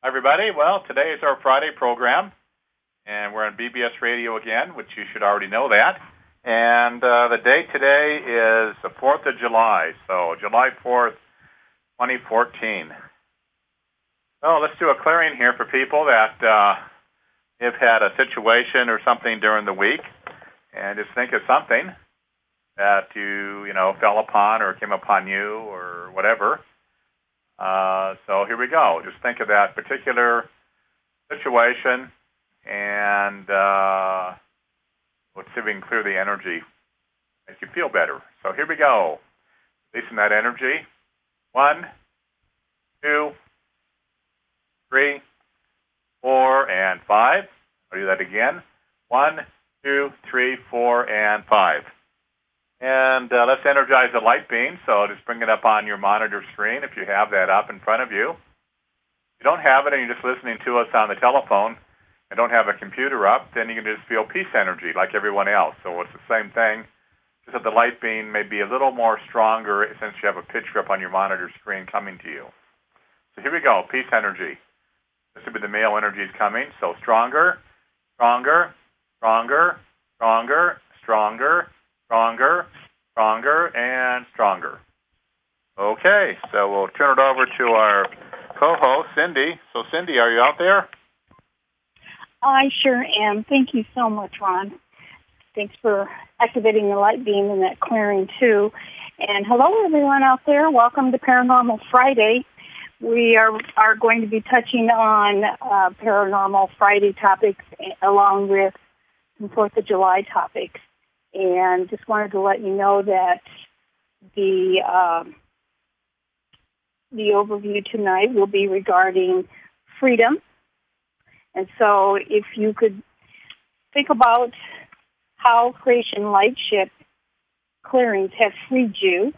everybody. Well, today is our Friday program, and we're on BBS Radio again, which you should already know that. And the date today is the 4th of July, so July 4th, 2014. So let's do a clearing here for people that have had a situation or something during the week, and just think of something that you fell upon or came upon you or whatever. So here we go. Just think of that particular situation, and let's see if we can clear the energy, make you feel better. So here we go. Releasing that energy. 1, 2, 3, 4, and 5. I'll do that again. 1, 2, 3, 4, and 5. And let's energize the light beam. So just bring it up on your monitor screen if you have that up in front of you. If you don't have it and you're just listening to us on the telephone and don't have a computer up, then you can just feel peace energy like everyone else. So it's the same thing, just that the light beam may be a little more stronger since you have a picture up on your monitor screen coming to you. So here we go, peace energy. This would be the male energies coming. So stronger, stronger, stronger, stronger, stronger, stronger, stronger, and stronger. Okay, so we'll turn it over to our co-host, Cindy. So, Cindy, are you out there? I sure am. Thank you so much, Ron. Thanks for activating the light beam and that clearing, too. And hello, everyone out there. Welcome to Paranormal Friday. We are going to be touching on Paranormal Friday topics along with some 4th of July topics. And just wanted to let you know that the overview tonight will be regarding freedom. And so if you could think about how Creation Lightship clearings have freed you,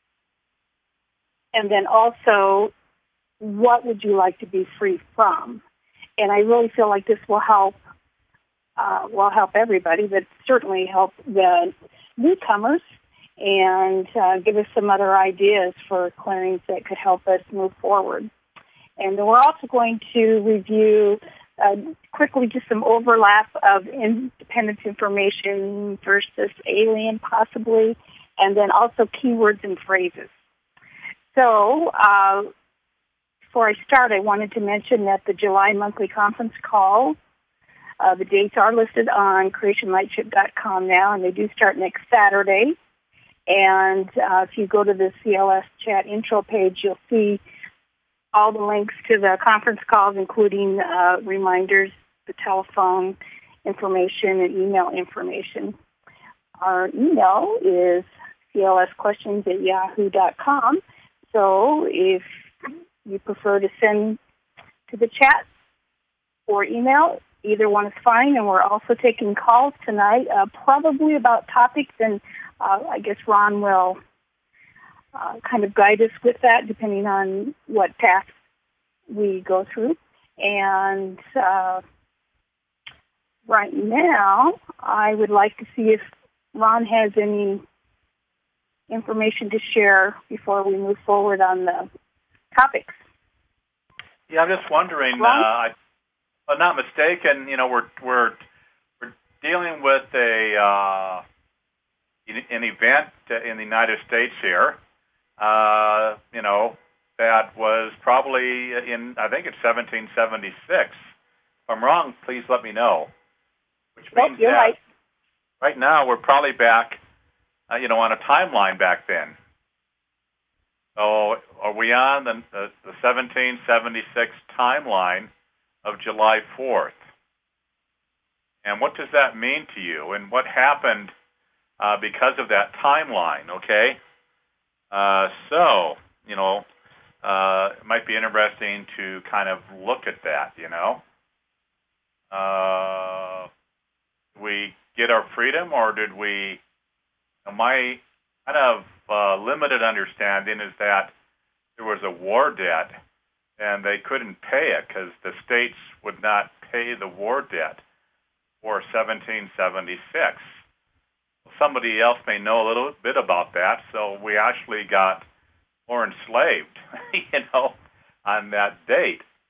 and then also what would you like to be free from? And I really feel like this will help everybody, but certainly help the newcomers and give us some other ideas for clearings that could help us move forward. And then we're also going to review quickly just some overlap of independent information versus alien possibly, and then also keywords and phrases. So before I start, I wanted to mention that the July monthly conference call, the dates are listed on creationlightship.com now, and they do start next Saturday. And if you go to the CLS chat intro page, you'll see all the links to the conference calls, including reminders, the telephone information, and email information. Our email is clsquestions@yahoo.com. So if you prefer to send to the chat or email, either one is fine, and we're also taking calls tonight, probably about topics, and I guess Ron will kind of guide us with that, depending on what path we go through. And right now, I would like to see if Ron has any information to share before we move forward on the topics. Yeah, I'm just wondering, if I'm not mistaken, we're dealing with an event in the United States here, that was probably I think it's 1776. If I'm wrong, please let me know. Which means you're right. Right now we're probably back, on a timeline back then. So are we on the 1776 timeline of July 4th? And what does that mean to you? And what happened because of that timeline, okay? It might be interesting to kind of look at that, Did we get our freedom, or did we... My kind of limited understanding is that there was a war debt, and they couldn't pay it because the states would not pay the war debt for 1776. Somebody else may know a little bit about that, so we actually got more enslaved, on that date.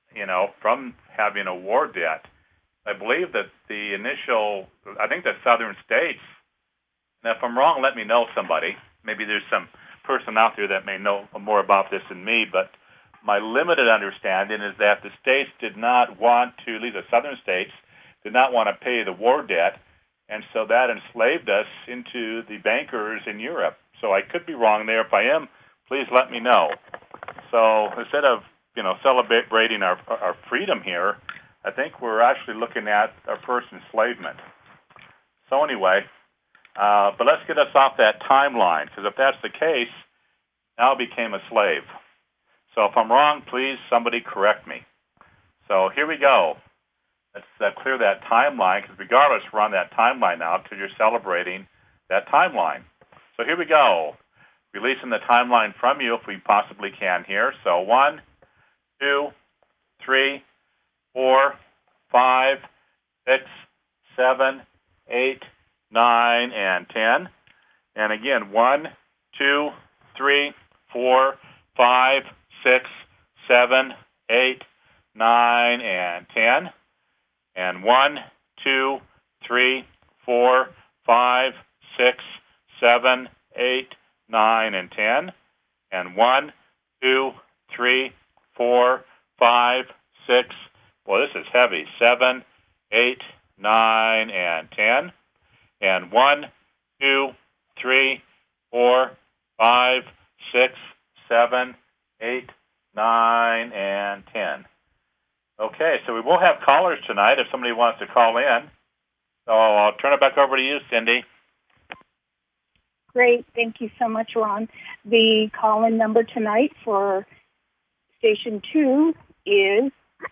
from having a war debt. I believe that I think that southern states, and if I'm wrong, let me know, somebody. Maybe there's some person out there that may know more about this than me, but my limited understanding is that the states did not want to, at least the southern states, did not want to pay the war debt, and so that enslaved us into the bankers in Europe. So I could be wrong there. If I am, please let me know. So instead of celebrating our freedom here, I think we're actually looking at our first enslavement. So anyway, but let's get us off that timeline, because if that's the case, now I became a slave. So if I'm wrong, please somebody correct me. So here we go. Let's clear that timeline, because regardless, we're on that timeline now because you're celebrating that timeline. So here we go. Releasing the timeline from you if we possibly can here. So 1, 2, 3, 4, 5, 6, 7, 8, 9, and 10. And again, 1, 2, 3, 4, 5, 6, 7, 8, 9, and 10. And 1, 2, 3, 4, 5, 6, 7, 8, 9, and 10. And 1, 2, 3, 4, 5, 6. Well, this is heavy. 7, 8, 9, and 10. And 1, 2, 3, 4, 5, 6, 7, 8, 9, and 10. Okay, so we will have callers tonight if somebody wants to call in. So I'll turn it back over to you, Cindy. Great. Thank you so much, Ron. The call-in number tonight for Station 2 is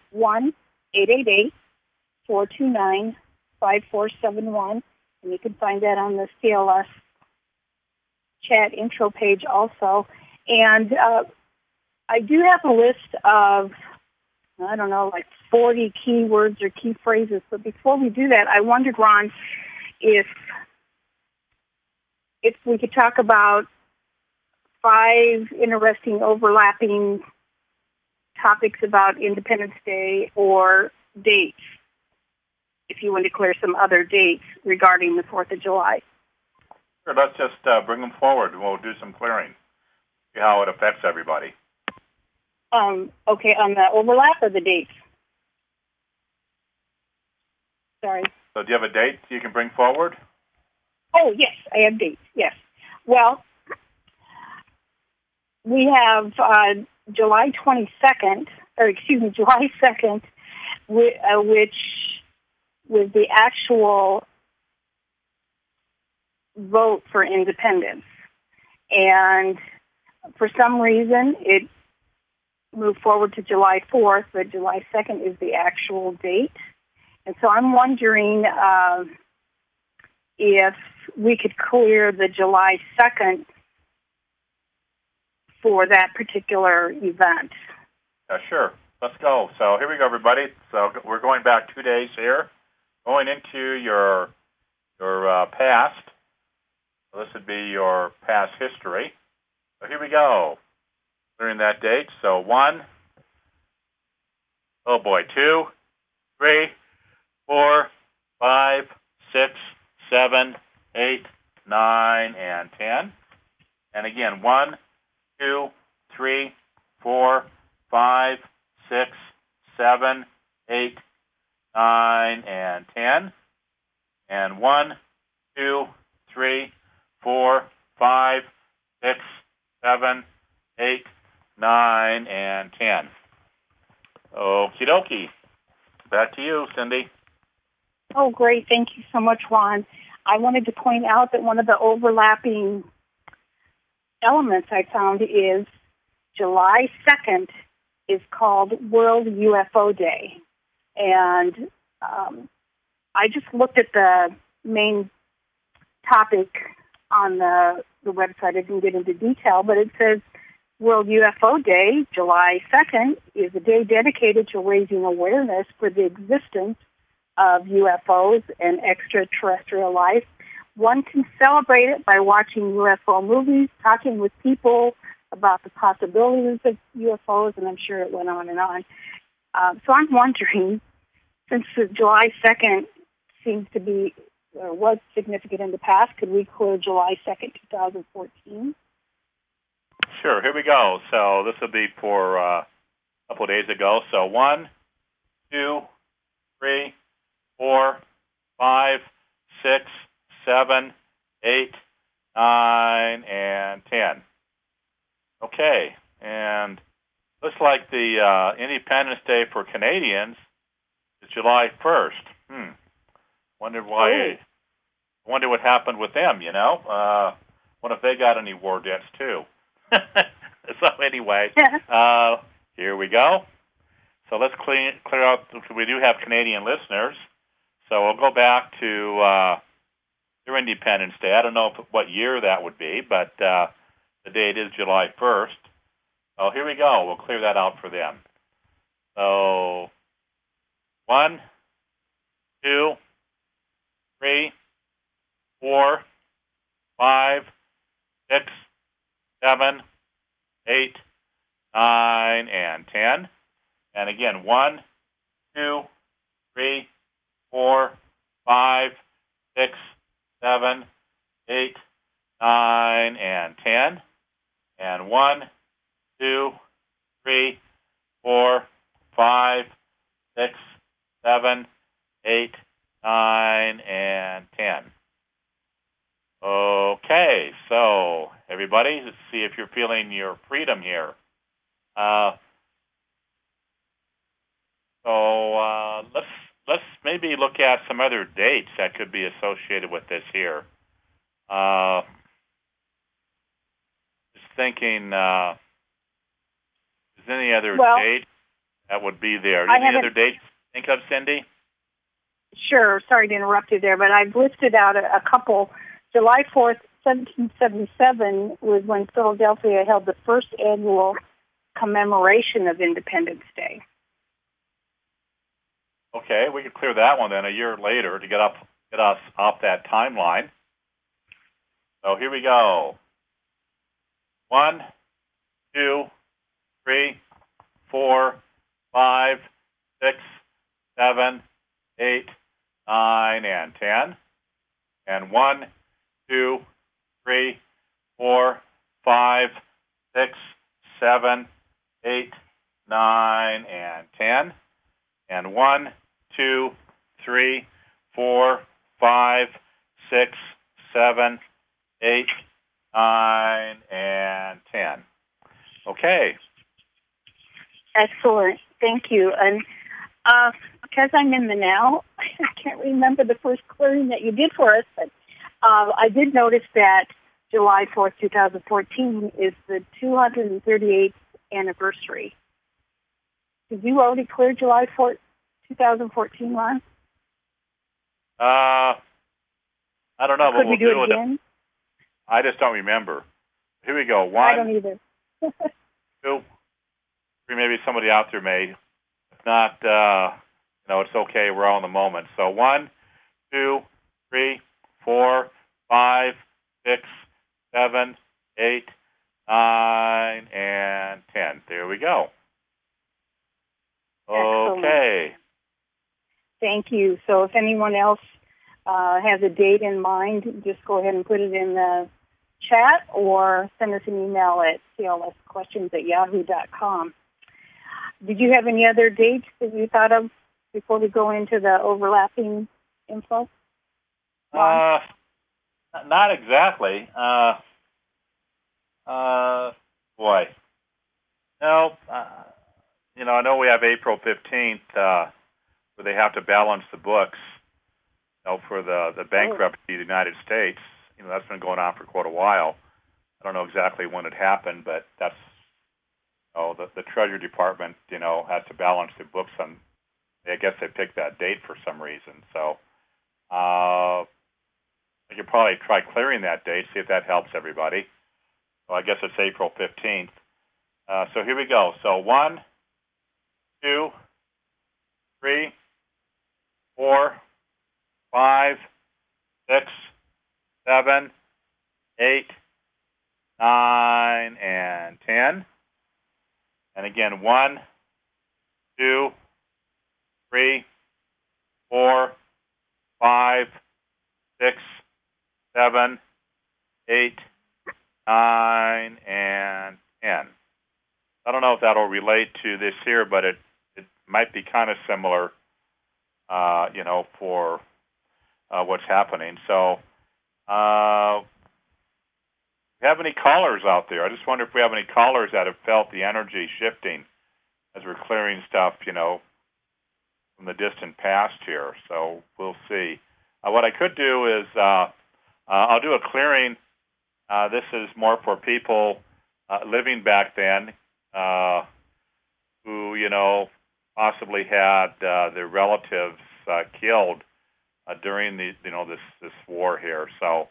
1-888-429-5471. And you can find that on the CLS chat intro page also. And I do have a list of, 40 keywords or key phrases. But before we do that, I wondered, Ron, if we could talk about 5 interesting overlapping topics about Independence Day or dates, if you want to declare some other dates regarding the 4th of July. Sure, let's just bring them forward and we'll do some clearing, see how it affects everybody. Okay, on the overlap or the dates? Sorry. So do you have a date you can bring forward? Oh, yes, I have dates, yes. Well, we have July 2nd, which was the actual vote for independence. And for some reason, it moved forward to July 4th, but July 2nd is the actual date. And so I'm wondering if we could clear the July 2nd for that particular event. Sure. Let's go. So here we go, everybody. So we're going back 2 days here, going into your past. So this would be your past history. So here we go. During that date. So 1, 2, 3, 4, 5, 6, 7, 8, 9, and 10. And again, 1, 2, 3, 4, 5, 6, 7, 8, 9, and 10. And 1, 2, 3, 4, 5, 6, 7, 8, 9, and 10. Okie dokie. Back to you, Cindy. Oh, great. Thank you so much, Ron. I wanted to point out that one of the overlapping elements I found is July 2nd is called World UFO Day. And I just looked at the main topic on the website. I didn't get into detail, but it says World UFO Day, July 2nd, is a day dedicated to raising awareness for the existence of UFOs and extraterrestrial life. One can celebrate it by watching UFO movies, talking with people about the possibilities of UFOs, and I'm sure it went on and on. So I'm wondering, since the July 2nd seems to be, or was significant in the past, could we clear July 2nd, 2014? Sure, here we go. So this will be for a couple of days ago. So 1, 2, 3, 4, 5, 6, 7, 8, 9, and 10. Okay, and looks like the Independence Day for Canadians is July 1st. Wonder why. Wonder what happened with them. Wonder if they got any war debts too. So anyway, here we go. So let's clear out. We do have Canadian listeners, so we'll go back to their Independence Day. I don't know what year that would be, but the date is July 1st. So here we go. We'll clear that out for them. So 1, 2, 3, 4, 5, 6, 7, 8, 9, and 10. And again, 1, 2, 3, 4, 5, 6, 7, 8, 9, and 10. And 1, 2, 3, 4, 5, 6, 7, 8, 9, and 10. Okay, so everybody, let's see if you're feeling your freedom here. Let's maybe look at some other dates that could be associated with this here. Just thinking, is there any other date that would be there? Any other dates you think of, Cindy? Sure. Sorry to interrupt you there, but I've listed out a couple. July 4th, 1777 was when Philadelphia held the first annual commemoration of Independence Day. Okay, we could clear that one then a year later to get us off that timeline. So here we go. 1, 2, 3, 4, 5, 6, 7, 8, 9, and 10. And 1, 2, 3, 4, 5, 6, 7, 8, 9, and 10. And 1, 2, 3, 4, 5, 6, 7, 8, 9, and 10. Okay. Excellent. Thank you. And because I'm in the now, I can't remember the first clearing that you did for us, but I did notice that July 4th, 2014 is the 238th anniversary. Did you already clear July 4th, 2014, Ron? I don't know, but we'll do it again. I just don't remember. Here we go. 1, I don't either. 2, 3, maybe somebody out there may. If not, it's okay. We're all in the moment. So 1, 2, 3, 4, 5, 6, 7, 8, 9, and 10. There we go. Okay. Excellent. Thank you. So if anyone else has a date in mind, just go ahead and put it in the chat or send us an email at clsquestions@yahoo.com. Did you have any other dates that you thought of before we go into the overlapping info? Not exactly. Boy. No. I know we have April 15th where they have to balance the books for the bankruptcy of the United States. That's been going on for quite a while. I don't know exactly when it happened, but that's the Treasury Department, has to balance the books on. I guess they picked that date for some reason. So I could probably try clearing that date, see if that helps everybody. So I guess it's April 15th. So here we go. So 1, 2, 3, 4, 5, 6, 7, 8, 9, and 10. And again, 1, 2, 3, 4, 5, 6, 7, 8, 9, and 10. I don't know if that'll relate to this here, but it might be kind of similar, for what's happening. So, if we have any callers out there, I just wonder if we have any callers that have felt the energy shifting as we're clearing stuff, from the distant past here. So we'll see. What I could do is I'll do a clearing. This is more for people living back then who, possibly had their relatives killed during this war here. So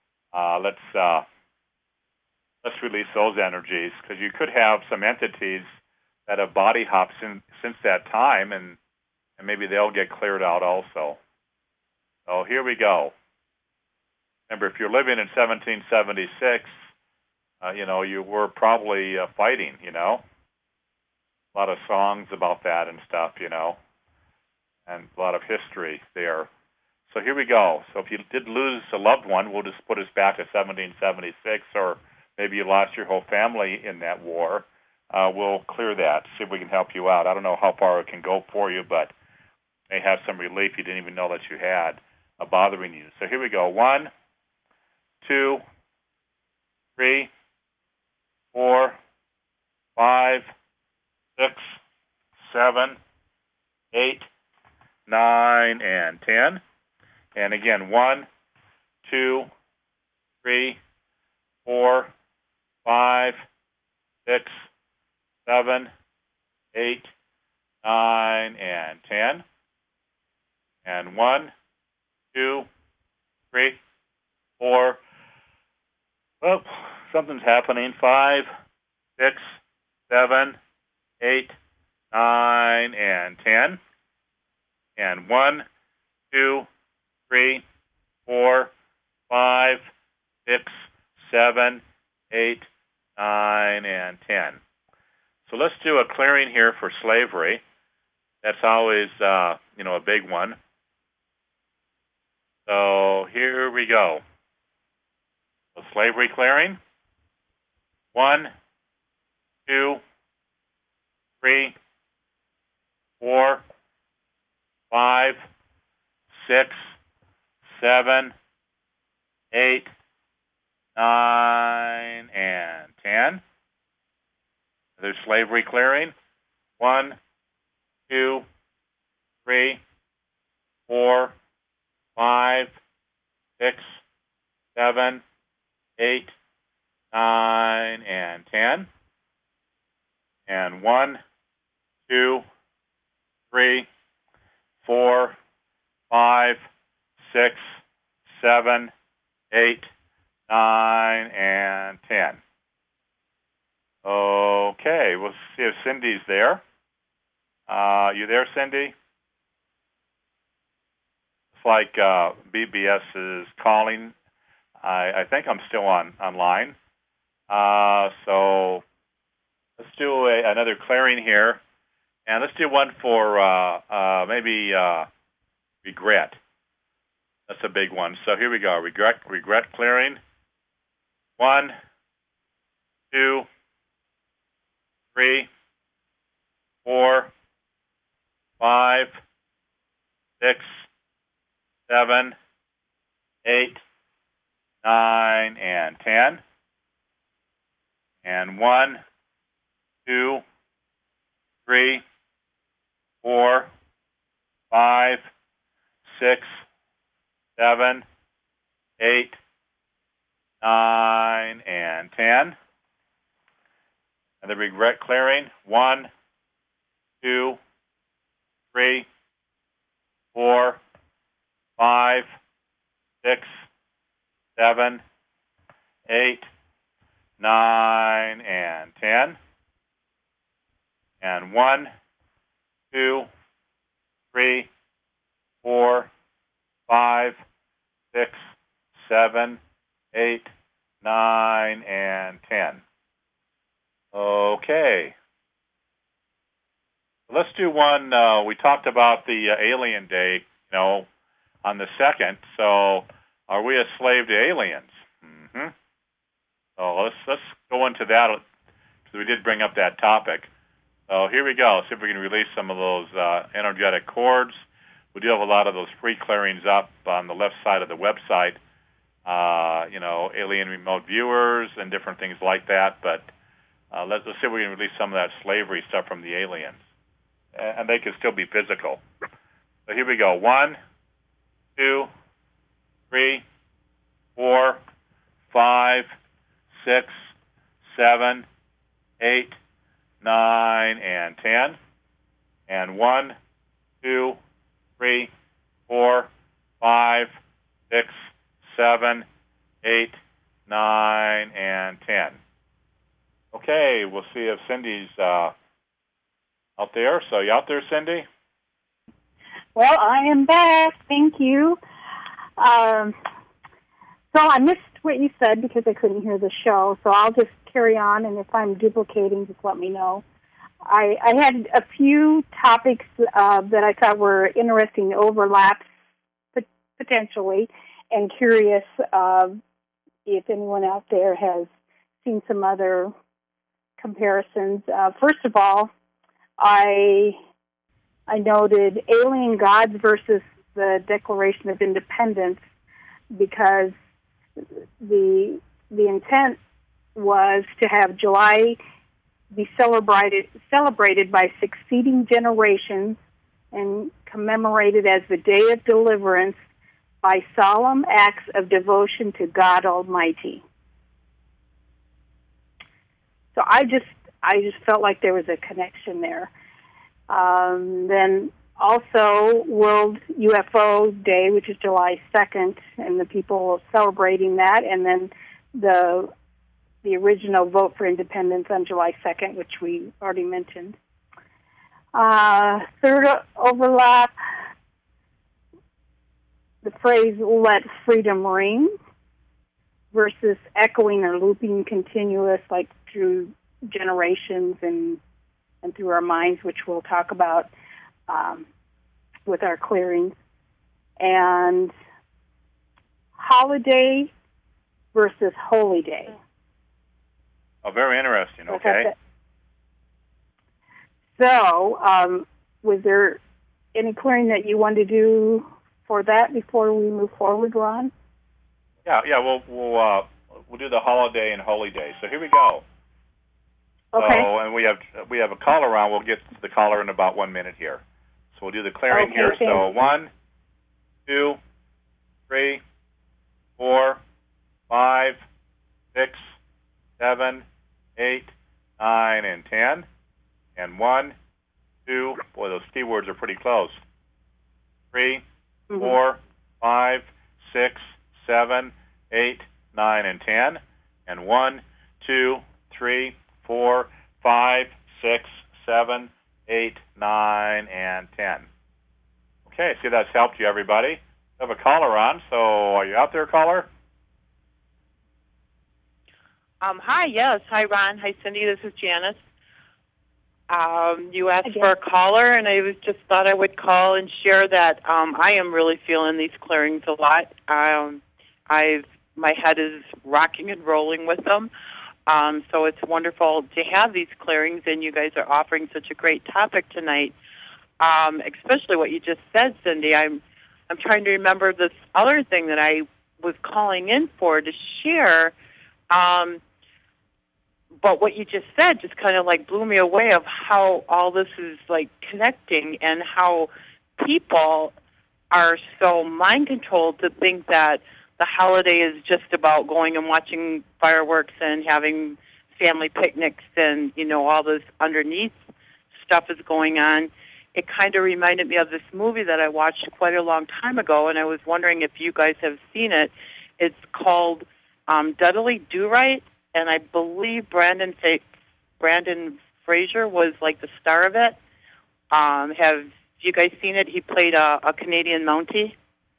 let's release those energies, because you could have some entities that have body hopped since that time, and maybe they'll get cleared out also. So here we go. Remember, if you're living in 1776, you were probably fighting, a lot of songs about that and stuff, and a lot of history there. So here we go. So if you did lose a loved one, we'll just put us back to 1776, or maybe you lost your whole family in that war. We'll clear that, see if we can help you out. I don't know how far it can go for you, but may have some relief you didn't even know that you had bothering you. So here we go. 1, 2, 3, 4, 5, 6, 7, 8, 9, and 10. And again, 1, 2, 3, 4, 5, 6, 7, 8, 9, and 10. And 1, 2, 3, 4. Oh, something's happening. 5, 6, 7, 8, 9, and 10. And 1, 2, 3, 4, 5, 6, 7, 8, 9, and 10. So let's do a clearing here for slavery. That's always, a big one. So here we go. So slavery clearing. 1, 2, 3, 4, 5, 6, 7, 8, 9, and 10. There's slavery clearing. 1, 2, 3, 4, 5, 6, 7, 8, 9, and 10. And 1, 2, 3, 4, 5, 6, 7, 8, 9, and 10. Okay, we'll see if Cindy's there. You there, Cindy? It's like BBS is calling. I think I'm still online. So let's do another clearing here. And let's do one for maybe regret. That's a big one. So here we go. Regret clearing. 1, 2, 3, 4, 5, 6, 7, 8, 9, and 10. And 1, 2, 3, 4, 5, 6, 7, 8, 9, and 10. And the regret clearing. 1, 2, 3, 4, 5, 6, 7, 8, 9, and 10. And 1, 2, 3, 4, 5, 6, 7, 8, 9, and 10. Okay. Let's do one. We talked about the Alien Day, on the 2nd. So, are we a slave to aliens? Mm-hmm. So let's go into that, because we did bring up that topic. So here we go. See if we can release some of those energetic cords. We do have a lot of those free clearings up on the left side of the website. Alien remote viewers and different things like that. But let's see if we can release some of that slavery stuff from the aliens. And they can still be physical. So here we go. 1, 2, 3, 4, 5, 6, 7, 8, 9, and 10. And 1, 2, 3, 4, 5, 6, 7, 8, 9, and 10. Okay, we'll see if Cindy's out there. So you out there, Cindy? Well, I am back. Thank you. So I missed what you said because I couldn't hear the show, so I'll just carry on, and if I'm duplicating, just let me know. I had a few topics that I thought were interesting overlaps, potentially, and curious if anyone out there has seen some other comparisons. First of all, I noted alien gods versus the Declaration of Independence, because the intent was to have July be celebrated by succeeding generations and commemorated as the Day of Deliverance by solemn acts of devotion to God Almighty. So I just felt like there was a connection there. Then also World UFO Day, which is July 2nd, and the people celebrating that, and then the original vote for independence on July 2nd, which we already mentioned. Third overlap, the phrase "let freedom ring" versus echoing or looping continuous, like through generations and through our minds, which we'll talk about with our clearings. And holiday versus holy day. Oh, very interesting. Okay. So, was there any clearing that you wanted to do for that before we move forward, Ron? Yeah. We'll do the holiday and holy day. So here we go. Okay. So, and we have a caller on. We'll get to the caller in about 1 minute here. So we'll do the clearing here. Thanks. So 1, 2, 3, 4, 5, 6, 7, 8, 9, and 10. And 1, 2, boy, those keywords are pretty close. 3, 4, 5, 6, 7, 8, 9, and 10. And 1, 2, 3, 4, 5, 6, 7, 8, 9, and 10. Okay, see, that's helped you, everybody. We have a caller on, so are you out there, caller? Hi, yes. Hi, Ron. Hi, Cindy. This is Janice. You asked for a caller, and I just thought I would call and share that I am really feeling these clearings a lot. My head is rocking and rolling with them. So it's wonderful to have these clearings, and you guys are offering such a great topic tonight, especially what you just said, Cindy. I'm trying to remember this other thing that I was calling in for to share. But what you just said just kind of like blew me away of how all this is like connecting, and how people are so mind controlled to think that the holiday is just about going and watching fireworks and having family picnics and, all this underneath stuff is going on. It kind of reminded me of this movie that I watched quite a long time ago, and I was wondering if you guys have seen it. It's called Dudley Do Right, and I believe Brandon Fraser was like the star of it. Have you guys seen it? He played a Canadian Mountie.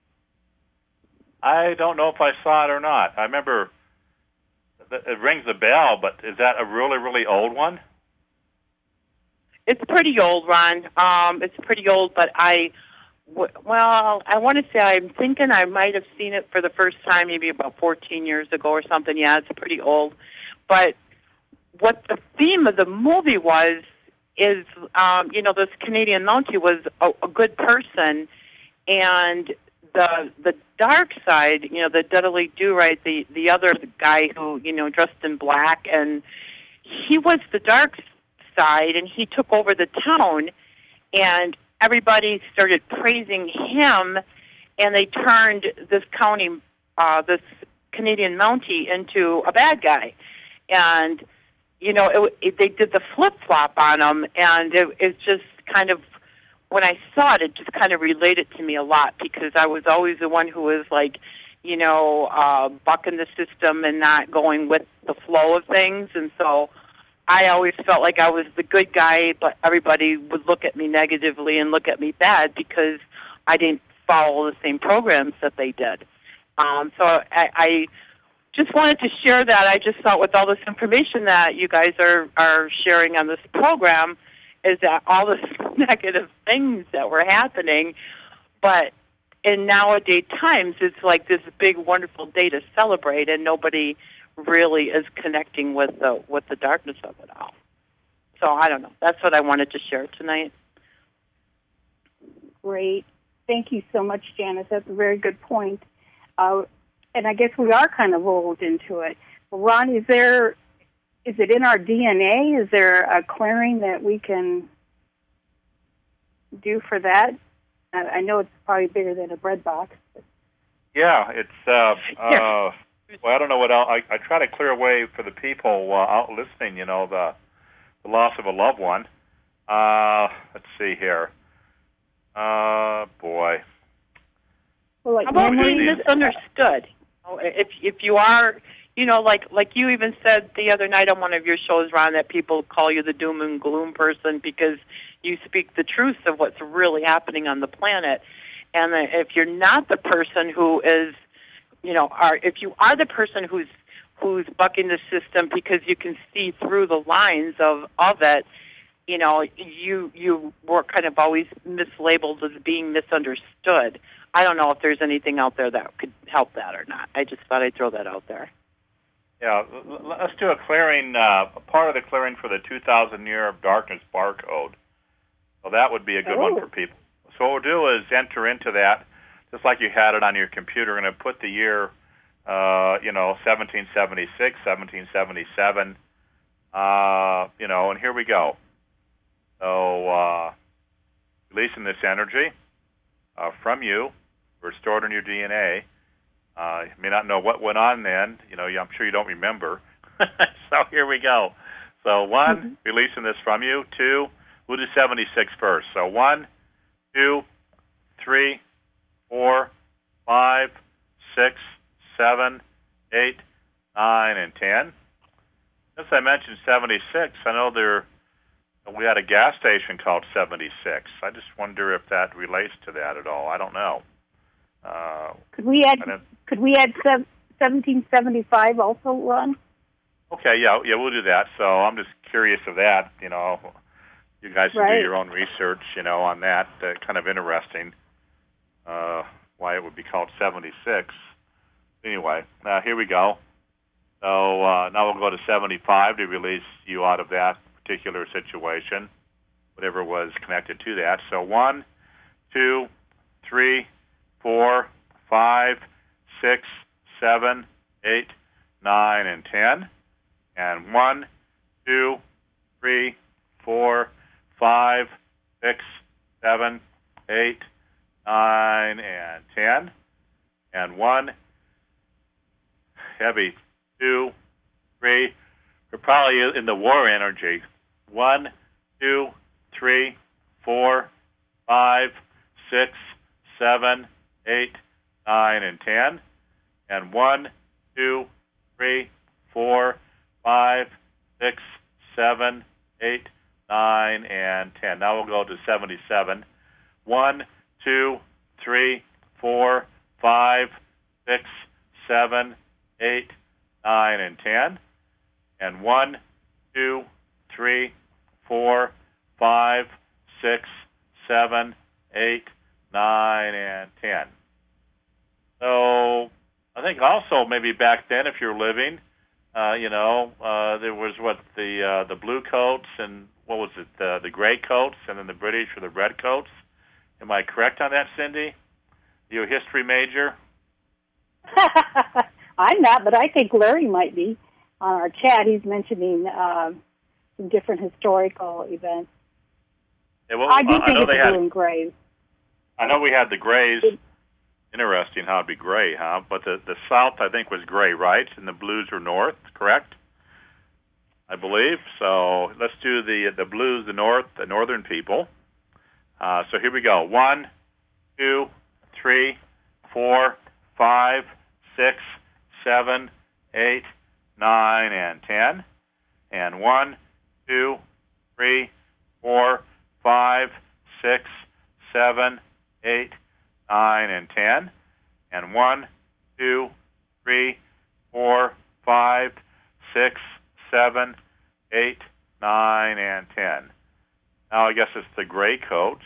I don't know if I saw it or not. I remember it rings a bell, but is that a really, really old one? It's pretty old, Ron. It's pretty old, but I want to say I'm thinking I might have seen it for the first time maybe about 14 years ago or something. Yeah, it's pretty old. But what the theme of the movie was is, this Canadian Mountie was a good person, and the dark side, the Dudley Do-Right, the other guy who, dressed in black, and he was the dark side, and he took over the town, and everybody started praising him, and they turned this this Canadian Mountie into a bad guy. And, they did the flip-flop on him, and it's just kind of, when I saw it, it just kind of related to me a lot, because I was always the one who was like, bucking the system and not going with the flow of things. And so I always felt like I was the good guy, but everybody would look at me negatively and look at me bad because I didn't follow the same programs that they did. So I just wanted to share that. I just thought with all this information that you guys are sharing on this program is that all this negative things that were happening, but in nowadays times, it's like this big, wonderful day to celebrate, and nobody really is connecting with the darkness of it all. So I don't know. That's what I wanted to share tonight. Great. Thank you so much, Janice. That's a very good point. And I guess we are kind of rolled into it. Ron, is it in our DNA? Is there a clearing that we can do for that? I know it's probably bigger than a bread box. But. Yeah, it's, well, I don't know what else. I try to clear away for the people out listening, the loss of a loved one. Let's see here. Boy. Well, like how about being misunderstood? If you are, like you even said the other night on one of your shows, Ron, that people call you the doom and gloom person because you speak the truth of what's really happening on the planet. And if you're not the person who is, if you are the person who's bucking the system because you can see through the lines of it, you were kind of always mislabeled as being misunderstood. I don't know if there's anything out there that could help that or not. I just thought I'd throw that out there. Yeah, let's do a clearing, part of the clearing for the 2000 Year of Darkness barcode. So that would be a good one for people. So what we'll do is enter into that, just like you had it on your computer. We're going to put the year, 1776, 1777, and here we go. So releasing this energy from you, restored in your DNA. You may not know what went on then. I'm sure you don't remember. So here we go. So 1, releasing this from you. 2, we'll do 76 first. So 1, 2, 3, 4, 5, 6, 7, 8, 9, and 10. Since I mentioned 76, I know we had a gas station called 76. I just wonder if that relates to that at all. I don't know. Could we add 1775 also, Ron? Okay, yeah, we'll do that. So I'm just curious of that. You guys can do your own research. On that. Kind of interesting. Why it would be called 76. Anyway, here we go. So now we'll go to 75 to release you out of that particular situation, whatever was connected to that. So 1, 2, 3, 4, 5, 6, 7, 8, 9, and 10. And 1, 2, 3, 4, 5, 6, 7, 8, 9, and 10. And 1, heavy, 2, 3. We're probably in the war energy. 1, 2, 3, 4, 5, 6, 7, 8, 9, and 10. And 1, 2, 3, 4, 5, 6, 7, 8, 9, and 10. Now we'll go to 77. 1, 2, 3, 4, 5, 6, 7, 8, 9, and 10. And 1, 2, 3, 4, 5, 6, 7, 8, 9, and 10. So I think also maybe back then, if you're living, there was the blue coats and what was it, the gray coats, and then the British or the red coats. Am I correct on that, Cindy? You a history major? I'm not, but I think Larry might be. On our chat, he's mentioning some different historical events. Yeah, well, I do think it's blue and gray. I know we had the grays. Interesting how it'd be gray, huh? But the South, I think, was gray, right? And the blues were north, correct? I believe. So let's do the blues, the north, the northern people. So here we go. 1, 2, 3, 4, 5, 6, 7, 8, 9, and 10. And 1, 2, 3, 4, 5, 6, 7, 8, 9, and 10. And 1, 2, 3, 4, 5, 6, 7, 8, 9, and 10. Now I guess it's the gray coats.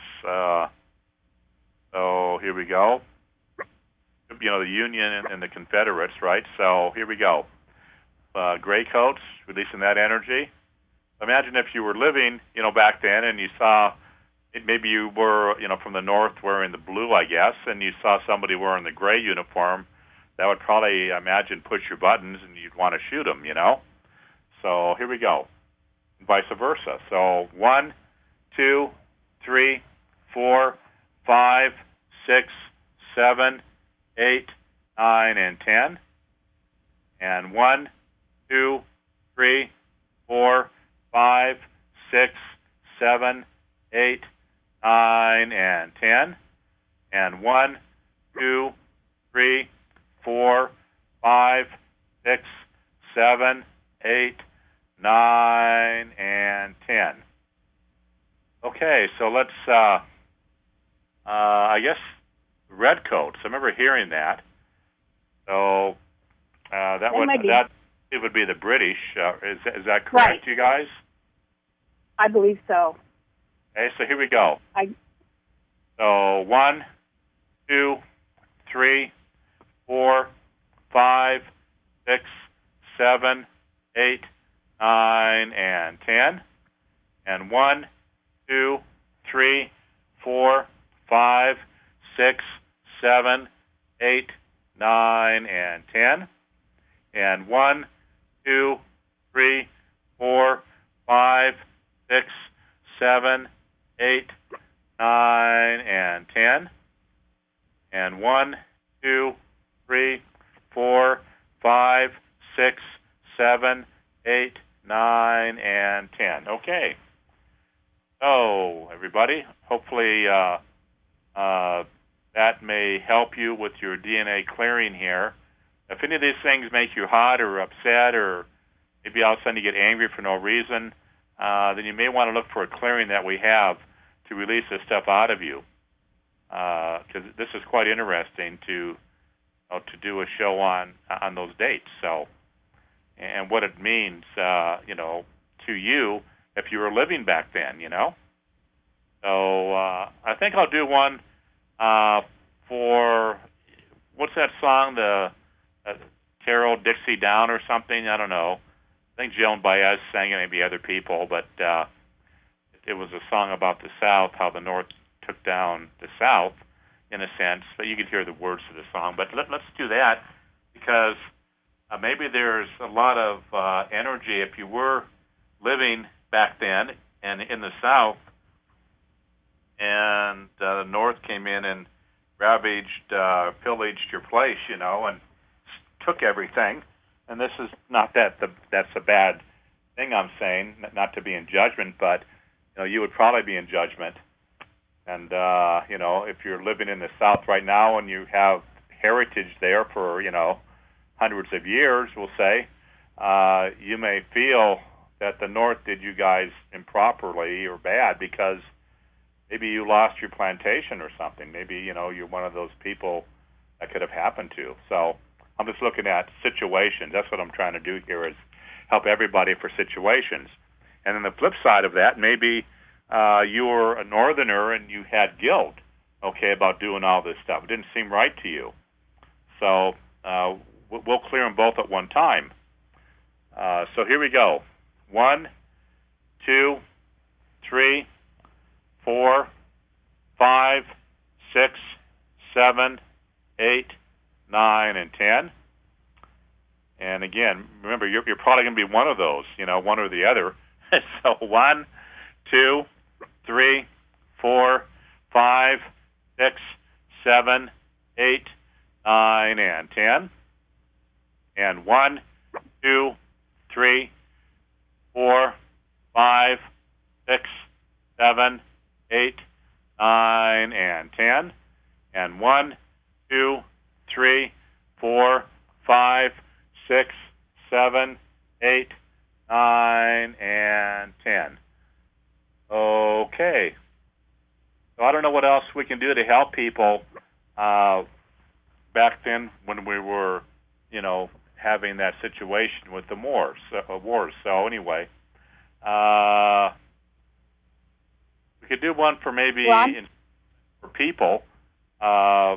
So here we go. The Union and the Confederates, right? So here we go. Gray coats, releasing that energy. Imagine if you were living, back then, and you saw, maybe you were, from the north wearing the blue, I guess, and you saw somebody wearing the gray uniform. That would probably, I imagine, push your buttons, and you'd want to shoot them, So here we go. And vice versa. So 1, 2, 3, 4, 5, 6, 7, 8, 9, and 10. And 1, 2, 3, 4, 5, 6, 7, 8, 9, and 10. And 1, 2, 3, 4, 5, 6, 7, 8, 9, and 10. Okay, so let's, I guess, red coats. I remember hearing that. So that it would be the British. Is that correct, right, you guys? I believe so. Okay, so here we go. So 1, 2, 3, 4, 5, 6, 7, 8, 9, and 10. And 1, 2, 3, 4, 5, 6, 7, 8, 9, and 10. And 1, 2, 3, 4, 5, 6, 7, 8, 9, and 10. And 1, 2, 3, 4, 5, 6, 7, 8, 9, and 10. Okay. So, everybody, hopefully that may help you with your DNA clearing here. If any of these things make you hot or upset, or maybe all of a sudden you get angry for no reason, then you may want to look for a clearing that we have to release this stuff out of you. Because this is quite interesting to do a show on those dates. So, and what it means, to you if you were living back then, So I think I'll do one for, what's that song, the Carol Dixie Down or something? I don't know. I think Joan Baez sang it, maybe other people, but it was a song about the South, how the North took down the South, in a sense. But you could hear the words to the song. But let's do that, because maybe there's a lot of energy if you were living back then and in the South, and the North came in and ravaged, pillaged your place, and took everything. And this is not that's a bad thing I'm saying, not to be in judgment, but you would probably be in judgment. And if you're living in the South right now and you have heritage there for hundreds of years, we'll say, you may feel that the North did you guys improperly or bad because maybe you lost your plantation or something. Maybe you're one of those people that could have happened to. So I'm just looking at situations. That's what I'm trying to do here, is help everybody for situations. And then the flip side of that, maybe you were a northerner and you had guilt, okay, about doing all this stuff. It didn't seem right to you. So we'll clear them both at one time. So here we go. 1, 2, 3, 4, 5, 6, 7, 8, 9, and 10. And again, remember, you're probably going to be one of those, one or the other. So 1, 2, 3, 4, 5, 6, 7, 8, 9, and 10. And 1, 2, 3, 4, 5, 6, 7, 8, 9, and 10. And 1, 2, 3, 4, 5, 6, 7, 8, 9, and 10. Okay. So I don't know what else we can do to help people back then when we were, having that situation with the wars. So anyway, we could do one for maybe for people, so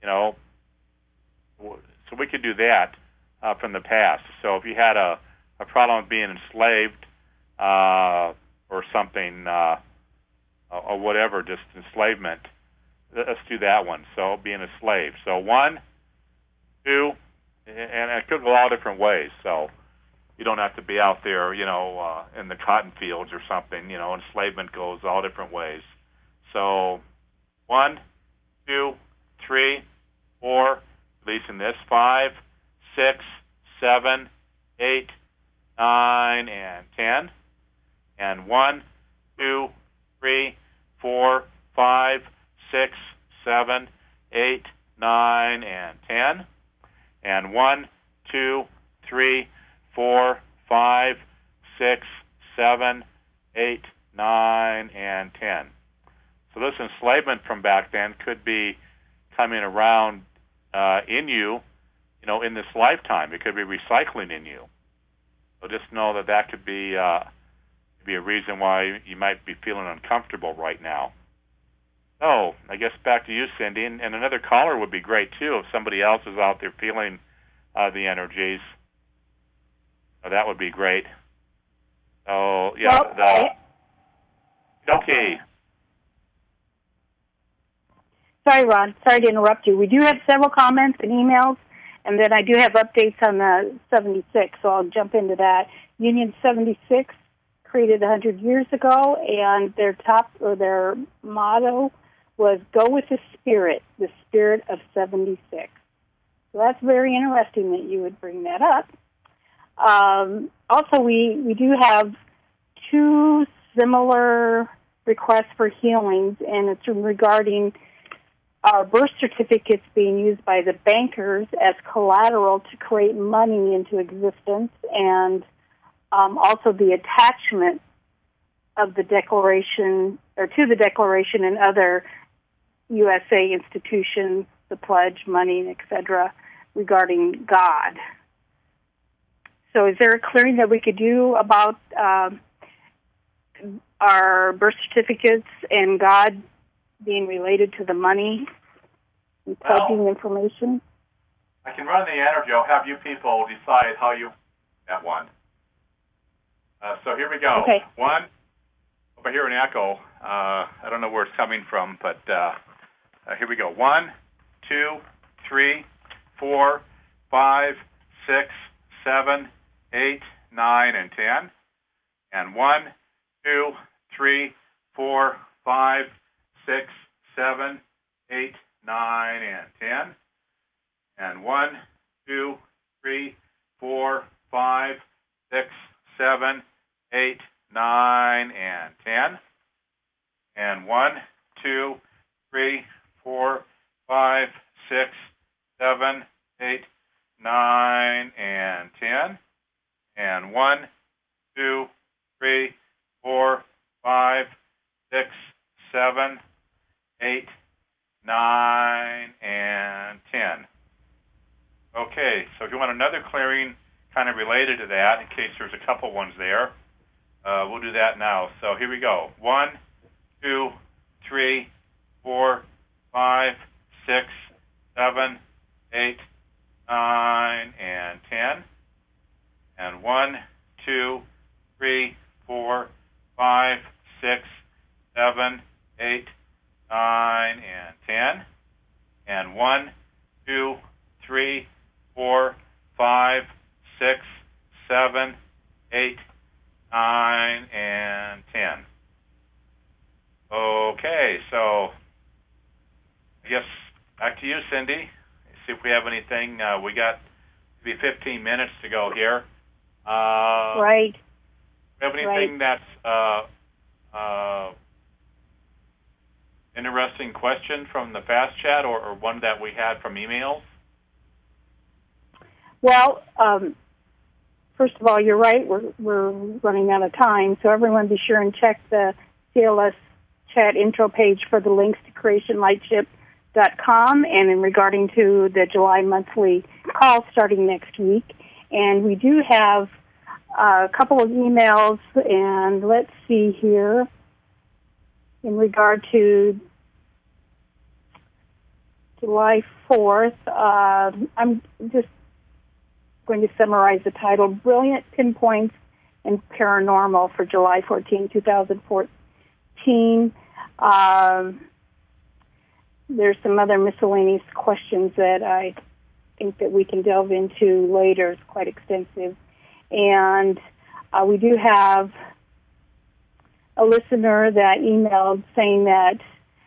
we could do that from the past. So if you had a problem with being enslaved or something, or whatever, just enslavement, let's do that one. So being a slave. So 1, 2, and it could go all different ways. So you don't have to be out there, in the cotton fields or something. Enslavement goes all different ways. So 1, 2, 3, 4, releasing this, 5, 6, 7, 8, 9, and 10. And 1, 2, 3, 4, 5, 6, 7, 8, 9, and 10. And 1, 2, 3, 4, 5, 6, 7, 8, 9, and 10. So this enslavement from back then could be coming around in you, in this lifetime. It could be recycling in you. So just know that could be a reason why you might be feeling uncomfortable right now. So I guess back to you, Cindy, and another caller would be great too if somebody else is out there feeling the energies. That would be great. So yeah, okay. Sorry, Ron. Sorry to interrupt you. We do have several comments and emails, and then I do have updates on the 76, so I'll jump into that. Union 76 created 100 years ago, and their motto was "Go with the Spirit of 76." So that's very interesting that you would bring that up. Also, we do have 2 similar requests for healings, and it's regarding our birth certificates being used by the bankers as collateral to create money into existence, and also the attachment of the Declaration, or to the Declaration and other USA institutions, the pledge, money, etc., regarding God. So is there a clearing that we could do about our birth certificates and God being related to the money and pledging information? I can run the energy. I'll have you people decide how you that one. So here we go. Okay. 1, I hear an echo. I don't know where it's coming from, but here we go. 1, 2, 3, 4, 5, 6, 7, 8, 9, and 10. And 1, 2, 3, 4, 5, 6, 7, 8, 9, and 10. And 1, 2, 3, 4, 5, 6, 7, 8, 9, and 10. And 1, 2, 3, 4, 5, 6, 7, 8, 9, and 10. And 1, 2, 3, 4, 5, 6, 7, 8, 9, and 10. Okay, so if you want another clearing kind of related to that, in case there's a couple ones there, we'll do that now. So here we go. 1, 2, 3, 4, 5, 6, 7, 8, 9, and 10. And 1, 2, 3, 4, 5, 6, 7, 8, 9, and 10. And 1, 2, 3, 4, 5, 6, 7, 8, 9, and 10. Okay, so I guess back to you, Cindy. See if we have anything. We got maybe 15 minutes to go here. Right. Do we have anything that's interesting question from the fast chat or one that we had from emails? Well, first of all, you're right. We're running out of time, so everyone be sure and check the CLS chat intro page for the links to creationlightship.com and in regarding to the July monthly call starting next week. And we do have a couple of emails, and let's see here. In regard to July 4th, I'm just going to summarize the title, Brilliant Pinpoints in Paranormal for July 14, 2014. There's some other miscellaneous questions that I think that we can delve into later. It's quite extensive. And we do have a listener that emailed saying that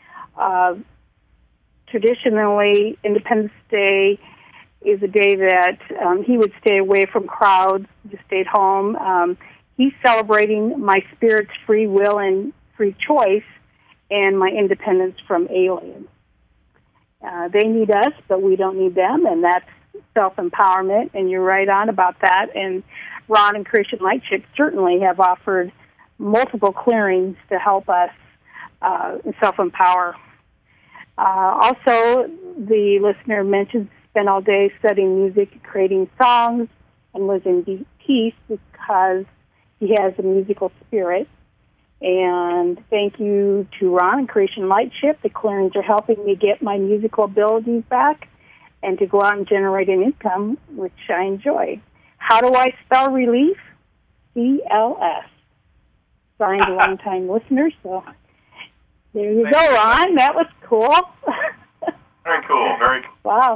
traditionally Independence Day is a day that he would stay away from crowds, just stay at home. He's celebrating my spirit's free will and free choice and my independence from aliens. They need us, but we don't need them, and that's self-empowerment, and you're right on about that. And Ron and Creation Lightship certainly have offered multiple clearings to help us self-empower. Also, the listener mentioned spent all day studying music, creating songs, and was in deep peace because he has a musical spirit. And thank you to Ron and Creation Lightship. The clearings are helping me get my musical abilities back and to go out and generate an income, which I enjoy. How do I spell relief? CLS. Signed, long-time listeners. So there you go, Ron. That was cool. Very cool. Very cool. Wow.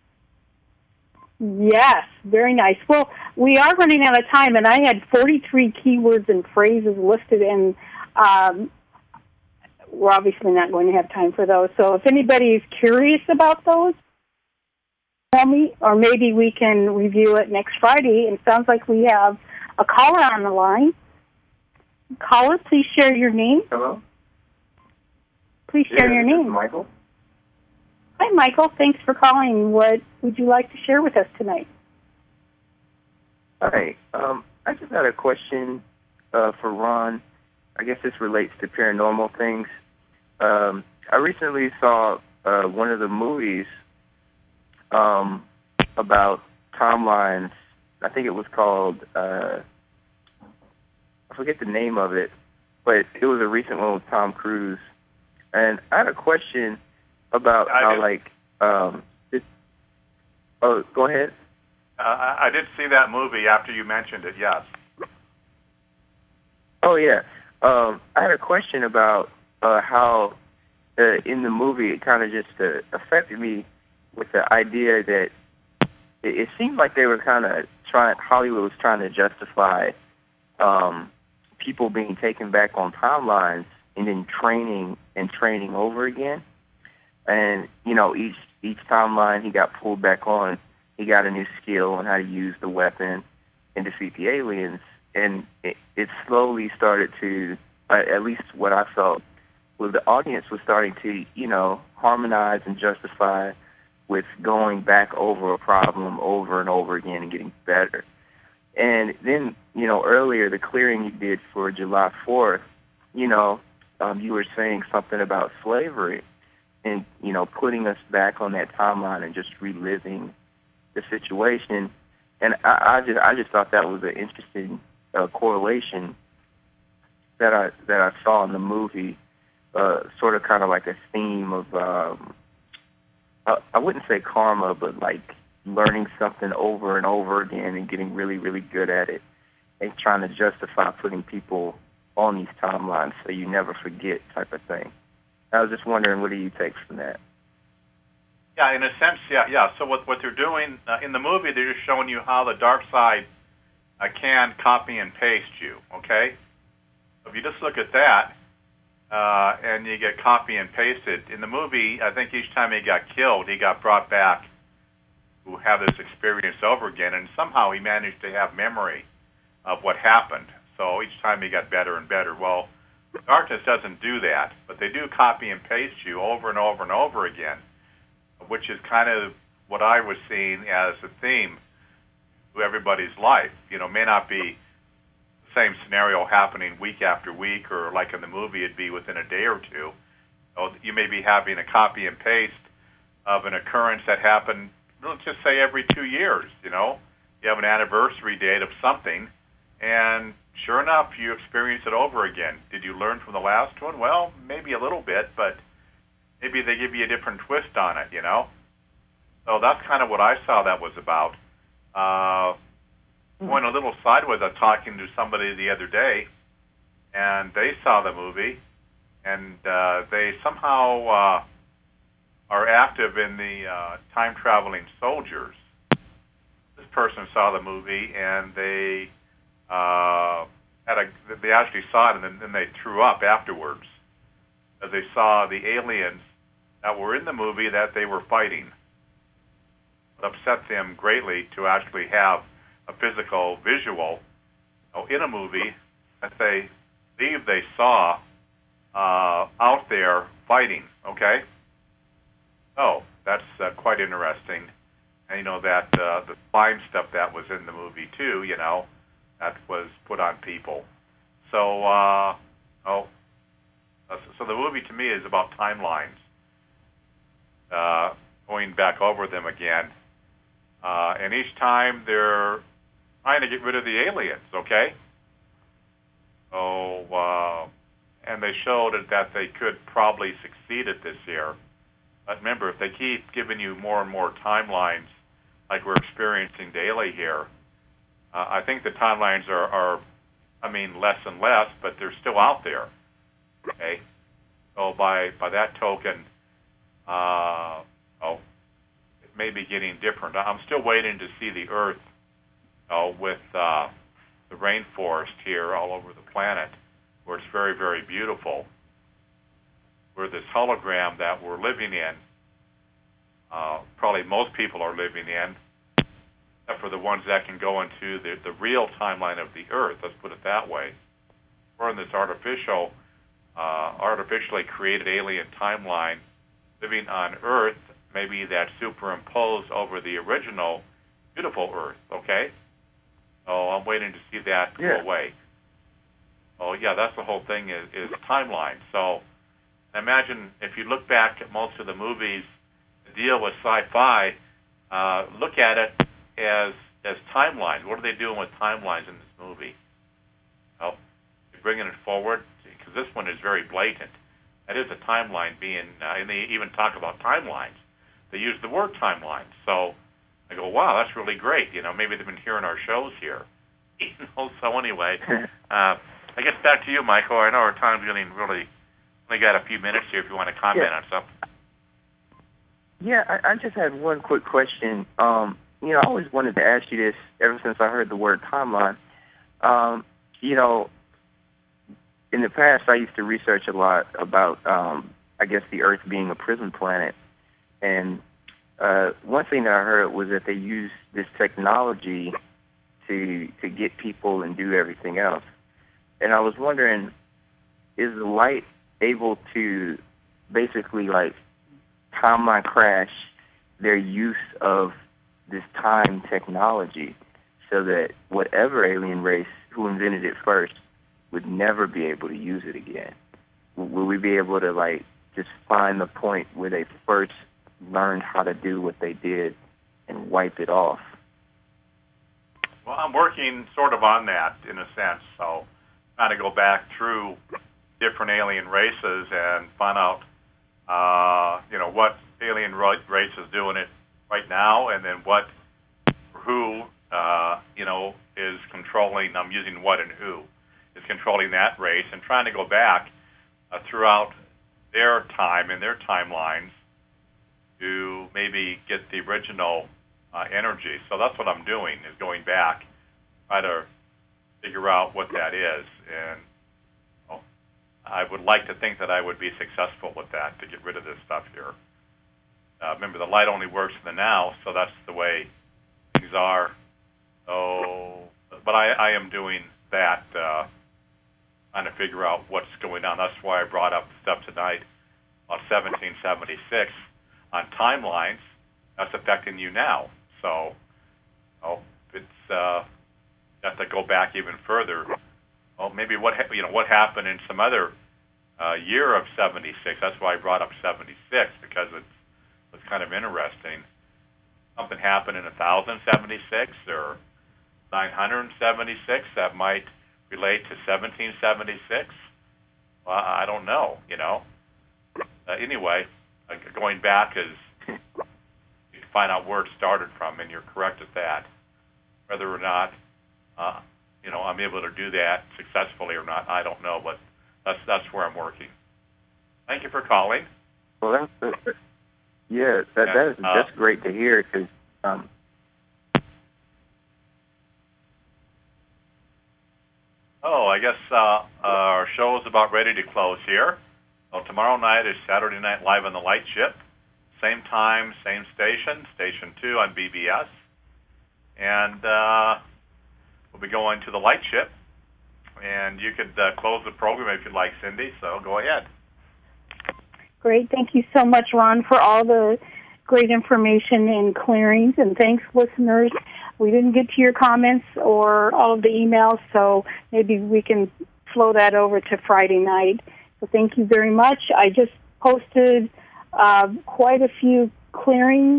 Yes, very nice. Well, we are running out of time, and I had 43 keywords and phrases listed, and we're obviously not going to have time for those. So if anybody is curious about those, tell me, or maybe we can review it next Friday. It sounds like we have a caller on the line. Caller, please share your name. Hello? Please share your name. Michael. Hi, Michael. Thanks for calling. What would you like to share with us tonight? Hi. I just had a question for Ron. I guess this relates to paranormal things. I recently saw one of the movies about timelines. I think it was called, I forget the name of it, but it was a recent one with Tom Cruise. And I had a question about go ahead. I did see that movie after you mentioned it, yes. Oh, yeah. I had a question about how in the movie it kind of just affected me with the idea that it seemed like they were kind of Hollywood was trying to justify people being taken back on timelines and then training over again. And, you know, each timeline he got pulled back on, he got a new skill on how to use the weapon and defeat the aliens. And it slowly started to, at least what I felt, was the audience was starting to, you know, harmonize and justify with going back over a problem over and over again and getting better. And then, you know, earlier, the clearing you did for July 4th, you know, you were saying something about slavery and, you know, putting us back on that timeline and just reliving the situation. And I just thought that was an interesting correlation that I saw in the movie sort of kind of like a theme of, I wouldn't say karma, but like learning something over and over again and getting really, really good at it and trying to justify putting people on these timelines so you never forget type of thing. I was just wondering, what do you take from that? Yeah, in a sense, yeah. So what they're doing in the movie, they're just showing you how the dark side can copy and paste you, okay? So if you just look at that, and you get copy and pasted. In the movie, I think each time he got killed, he got brought back to have this experience over again, and somehow he managed to have memory of what happened. So each time he got better and better. Well, darkness doesn't do that, but they do copy and paste you over and over and over again, which is kind of what I was seeing as a theme to everybody's life. You know, may not be same scenario happening week after week, or like in the movie, it'd be within a day or two. So you may be having a copy and paste of an occurrence that happened, let's just say every 2 years. You know, you have an anniversary date of something, and sure enough, you experience it over again. Did you learn from the last one? Well, maybe a little bit, but maybe they give you a different twist on it, you know? So that's kind of what I saw that was about. Going a little sideways, I was talking to somebody the other day, and they saw the movie, and they somehow are active in the time-traveling soldiers. This person saw the movie, and they they actually saw it, and then they threw up afterwards, as they saw the aliens that were in the movie that they were fighting. It upset them greatly to actually have a physical visual in a movie that they believe they saw out there fighting, okay? So that's quite interesting. And, you know, that the slime stuff that was in the movie, too, you know, that was put on people. So, so the movie to me is about timelines, going back over them again. And each time they're trying to get rid of the aliens, okay? So, and they showed that they could probably succeed at this here. But remember, if they keep giving you more and more timelines, like we're experiencing daily here, I think the timelines are, I mean, less and less, but they're still out there, okay? So by that token, it may be getting different. I'm still waiting to see the Earth with the rainforest here all over the planet, where it's very, very beautiful, where this hologram that we're living in, probably most people are living in, except for the ones that can go into the real timeline of the Earth, let's put it that way. We're in this artificially created alien timeline living on Earth, maybe that's superimposed over the original beautiful Earth, okay? So I'm waiting to see that go away. Oh, yeah, that's the whole thing is timeline. So imagine if you look back at most of the movies that deal with sci-fi, look at it as timelines. What are they doing with timelines in this movie? Well, they're bringing it forward, because this one is very blatant. That is a timeline being, and they even talk about timelines. They use the word timeline. So I go, wow, that's really great. You know, maybe they've been hearing our shows here. You know, so anyway, I guess back to you, Michael. I know our time's getting really, only got a few minutes here if you want to comment on something. Yeah, I just had one quick question. You know, I always wanted to ask you this ever since I heard the word timeline. You know, in the past, I used to research a lot about, I guess, the Earth being a prison planet. And one thing that I heard was that they use this technology to get people and do everything else. And I was wondering, is the light able to basically, like, timeline crash their use of this time technology so that whatever alien race who invented it first would never be able to use it again? Will we be able to, like, just find the point where they first learned how to do what they did and wipe it off? Well, I'm working sort of on that in a sense, so trying to go back through different alien races and find out, what alien race is doing it right now, and then who, is controlling. I'm using what and who is controlling that race, and trying to go back throughout their time and their timelines to maybe get the original energy. So that's what I'm doing, is going back, try to figure out what that is. And I would like to think that I would be successful with that, to get rid of this stuff here. Remember, the light only works in the now, so that's the way things are. So, but I am doing that, trying to figure out what's going on. That's why I brought up stuff tonight on 1776 on timelines that's affecting you now. So, it's have to go back even further. Well, maybe what happened in some other year of 76. That's why I brought up 76, because it's kind of interesting. Something happened in 1076 or 976 that might relate to 1776. Well, I don't know. Anyway, going back is you can find out where it started from, and you're correct at that. Whether or not I'm able to do that successfully or not, I don't know, but that's where I'm working. Thank you for calling. Well, that's great to hear, because I guess our show is about ready to close here. Well, tomorrow night is Saturday Night Live on the Light Ship. Same time, same station, Station 2 on BBS. And we'll be going to the Light Ship. And you could close the program if you'd like, Cindy, so go ahead. Great. Thank you so much, Ron, for all the great information and clearings. And thanks, listeners. We didn't get to your comments or all of the emails, so maybe we can flow that over to Friday night. So thank you very much. I just posted quite a few clearings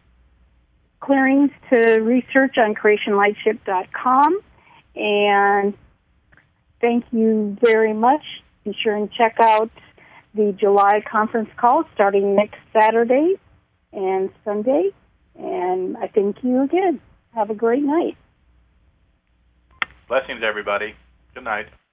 to research on creationlightship.com. And thank you very much. Be sure and check out the July conference call starting next Saturday and Sunday. And I thank you again. Have a great night. Blessings, everybody. Good night.